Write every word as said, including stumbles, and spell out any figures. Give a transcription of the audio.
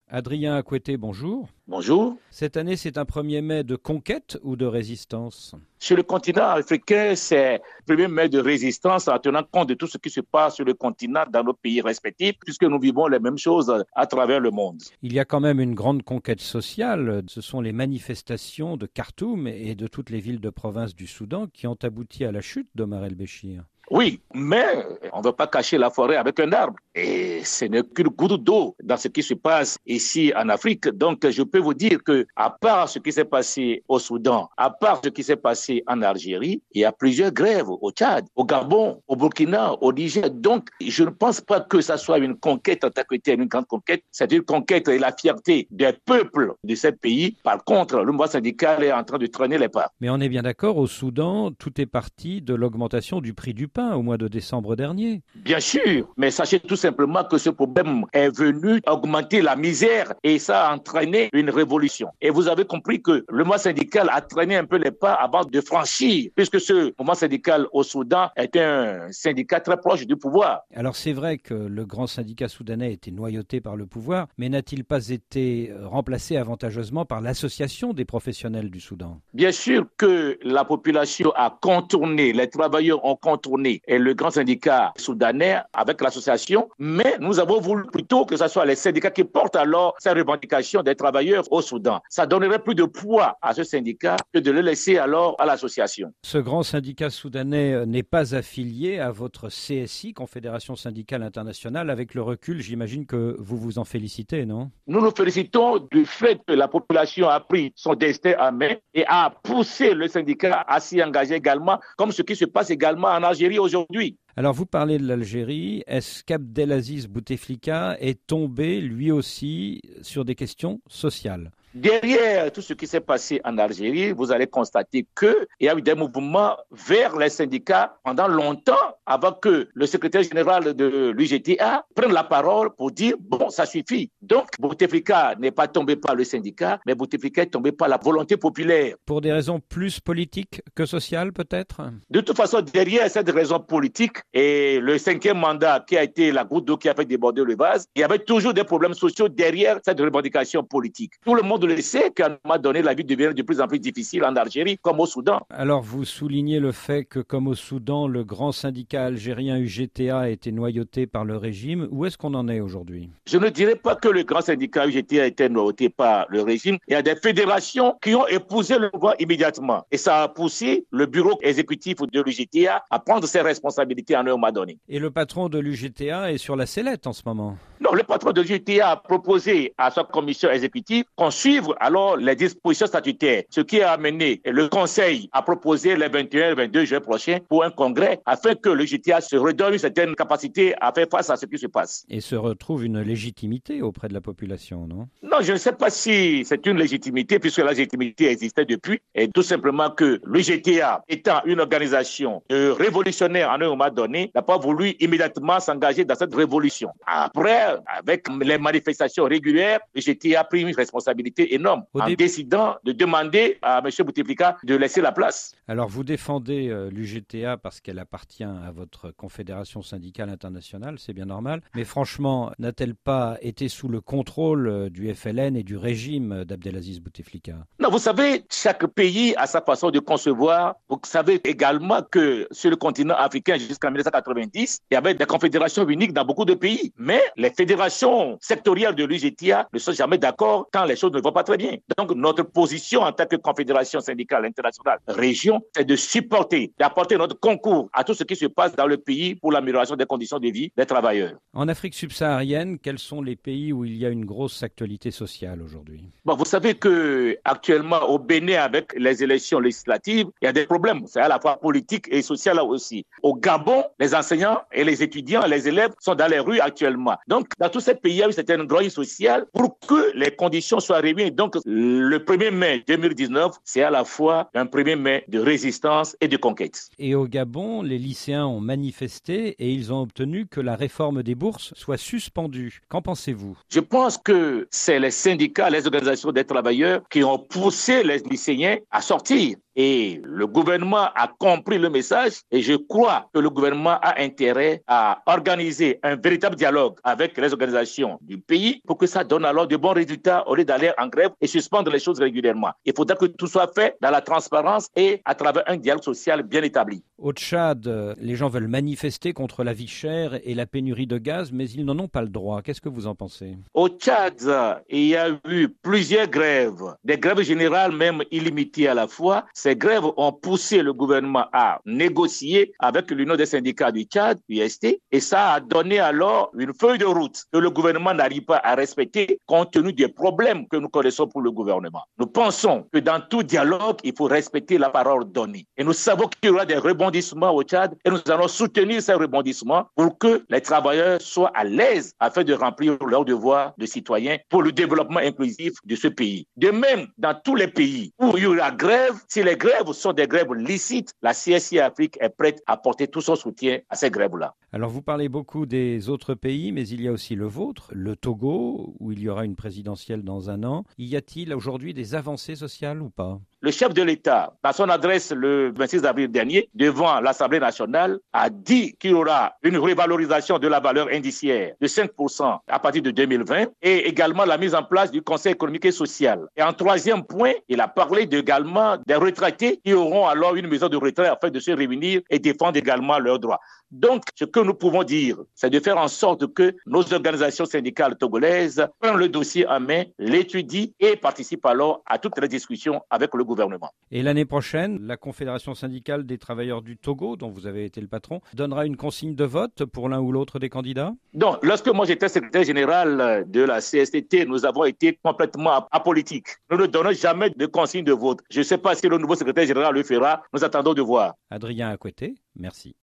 Adrien Akoueté, bonjour. Bonjour. Cette année, c'est un premier mai de conquête ou de résistance? Sur le continent africain, c'est le premier mai de résistance en tenant compte de tout ce qui se passe sur le continent dans nos pays respectifs, puisque nous vivons les mêmes choses à travers le monde. Il y a quand même une grande conquête sociale. Ce sont les manifestations de Khartoum et de toutes les villes de province du Soudan qui ont abouti à la chute d'Omar el-Béchir. Oui, mais on ne veut pas cacher la forêt avec un arbre. Et ce n'est qu'une goutte d'eau dans ce qui se passe ici en Afrique. Donc, je peux vous dire que, à part ce qui s'est passé au Soudan, à part ce qui s'est passé en Algérie, il y a plusieurs grèves au Tchad, au Gabon, au Burkina, au Niger. Donc, je ne pense pas que ça soit une conquête en tant que telle, une grande conquête. C'est une conquête et la fierté des peuples de ces pays. Par contre, le mouvement syndical est en train de traîner les pas. Mais on est bien d'accord, au Soudan, tout est parti de l'augmentation du prix du pain au mois de décembre dernier. Bien sûr, mais sachez tout simplement que ce problème est venu augmenter la misère et ça a entraîné une révolution. Et vous avez compris que le mouvement syndical a traîné un peu les pas avant de franchir, puisque ce mouvement syndical au Soudan est un syndicat très proche du pouvoir. Alors c'est vrai que le grand syndicat soudanais était noyauté par le pouvoir, mais n'a-t-il pas été remplacé avantageusement par l'association des professionnels du Soudan? Bien sûr que la population a contourné, les travailleurs ont contourné et le grand syndicat soudanais avec l'association, mais nous avons voulu plutôt que ce soit les syndicats qui portent alors ces revendications des travailleurs au Soudan. Ça donnerait plus de poids à ce syndicat que de le laisser alors à l'association. Ce grand syndicat soudanais n'est pas affilié à votre C S I, Confédération syndicale internationale. Avec le recul, j'imagine que vous vous en félicitez, non? Nous nous félicitons du fait que la population a pris son destin en main et a poussé le syndicat à s'y engager également, comme ce qui se passe également en Algérie aujourd'hui. Alors vous parlez de l'Algérie, est-ce qu'Abdelaziz Bouteflika est tombé lui aussi sur des questions sociales? Derrière tout ce qui s'est passé en Algérie, vous allez constater qu'il y a eu des mouvements vers les syndicats pendant longtemps avant que le secrétaire général de l'U G T A prenne la parole pour dire « bon, ça suffit ». Donc Bouteflika n'est pas tombé par le syndicat, mais Bouteflika est tombé par la volonté populaire. Pour des raisons plus politiques que sociales peut-être? De toute façon, derrière cette raison politique et le cinquième mandat qui a été la goutte d'eau qui a fait déborder le vase, il y avait toujours des problèmes sociaux derrière cette revendication politique. Tout le monde le sait qu'à un moment donné, la vie devient de plus en plus difficile en Algérie comme au Soudan. Alors vous soulignez le fait que comme au Soudan, le grand syndicat algérien U G T A a été noyauté par le régime. Où est-ce qu'on en est aujourd'hui? Je ne dirais pas que le grand syndicat U G T A a été noyauté par le régime. Il y a des fédérations qui ont épousé le pouvoir immédiatement. Et ça a poussé le bureau exécutif de l'U G T A à prendre ses responsabilités à un moment donné. Et le patron de l'U G T A est sur la sellette en ce moment? Non, le patron de l'U G T A a proposé à sa commission exécutive qu'on suive alors les dispositions statutaires, ce qui a amené le Conseil à proposer les vingt et un et vingt-deux juin prochains pour un congrès afin que l'U G T A se redonne une certaine capacité à faire face à ce qui se passe. Et se retrouve une légitimité auprès de la population, non? Non, je ne sais pas si c'est une légitimité puisque la légitimité existait depuis et tout simplement que l'U G T A, étant une organisation révolutionnaire en un moment donné, n'a pas voulu immédiatement s'engager dans cette révolution. Après, avec les manifestations régulières, l'U G T A a pris une responsabilité énorme Au en début... décidant de demander à M. Bouteflika de laisser la place. Alors vous défendez euh, l'U G T A parce qu'elle appartient à votre Confédération syndicale internationale, c'est bien normal. Mais franchement, n'a-t-elle pas été sous le contrôle euh, du F L N et du régime d'Abdelaziz Bouteflika? Non, vous savez, chaque pays a sa façon de concevoir. Vous savez également que sur le continent africain, jusqu'en mille neuf cent quatre-vingt-dix, il y avait des confédérations uniques dans beaucoup de pays. Mais les fédérations sectorielles de l'U G T A ne sont jamais d'accord quand les choses ne vont pas très bien. Donc, notre position en tant que Confédération syndicale internationale région, c'est de supporter, d'apporter notre concours à tout ce qui se passe dans le pays pour l'amélioration des conditions de vie des travailleurs. En Afrique subsaharienne, quels sont les pays où il y a une grosse actualité sociale aujourd'hui? Bon, vous savez que actuellement au Bénin, avec les élections législatives, il y a des problèmes. C'est à la fois politique et social là aussi. Au Gabon, les enseignants et les étudiants, les élèves sont dans les rues actuellement. Donc, dans tous ces pays, il y a eu certaines grogne sociale pour que les conditions soient réunies. Donc, le premier mai deux mille dix-neuf, c'est à la fois un premier mai de résistance et de conquête. Et au Gabon, les lycéens ont manifesté et ils ont obtenu que la réforme des bourses soit suspendue. Qu'en pensez-vous? Je pense que c'est les syndicats, les organisations des travailleurs qui ont poussé les lycéens à sortir. Et le gouvernement a compris le message et je crois que le gouvernement a intérêt à organiser un véritable dialogue avec les organisations du pays pour que ça donne alors de bons résultats au lieu d'aller en grève et suspendre les choses régulièrement. Il faudra que tout soit fait dans la transparence et à travers un dialogue social bien établi. Au Tchad, les gens veulent manifester contre la vie chère et la pénurie de gaz, mais ils n'en ont pas le droit. Qu'est-ce que vous en pensez? Au Tchad, il y a eu plusieurs grèves, des grèves générales même illimitées à la fois. Ces grèves ont poussé le gouvernement à négocier avec l'Union des syndicats du Tchad, U S T, et ça a donné alors une feuille de route que le gouvernement n'arrive pas à respecter compte tenu des problèmes que nous connaissons pour le gouvernement. Nous pensons que dans tout dialogue, il faut respecter la parole donnée. Et nous savons qu'il y aura des rebondissements au Tchad et nous allons soutenir ces rebondissements pour que les travailleurs soient à l'aise afin de remplir leurs devoirs de citoyens pour le développement inclusif de ce pays. De même, dans tous les pays où il y aura grève, si les grèves sont des grèves licites, la C S I Afrique est prête à apporter tout son soutien à ces grèves-là. Alors vous parlez beaucoup des autres pays, mais il y a aussi le vôtre, le Togo, où il y aura une présidentielle dans un an. Y a-t-il aujourd'hui des avancées sociales ou pas? Le chef de l'État, dans son adresse le vingt-six avril dernier, devant l'Assemblée nationale, a dit qu'il y aura une revalorisation de la valeur indiciaire de cinq pour cent à partir de deux mille vingt et également la mise en place du Conseil économique et social. Et en troisième point, il a parlé également des retraités qui auront alors une maison de retraite afin de se réunir et défendre également leurs droits. Donc, ce que nous pouvons dire, c'est de faire en sorte que nos organisations syndicales togolaises prennent le dossier en main, l'étudient et participent alors à toutes les discussions avec le gouvernement. Et l'année prochaine, la Confédération syndicale des travailleurs du Togo, dont vous avez été le patron, donnera une consigne de vote pour l'un ou l'autre des candidats? Donc, lorsque moi j'étais secrétaire général de la C S T T, nous avons été complètement apolitiques. Nous ne donnons jamais de consigne de vote. Je ne sais pas si le nouveau secrétaire général le fera. Nous attendons de voir. Adrien Akoueté, merci.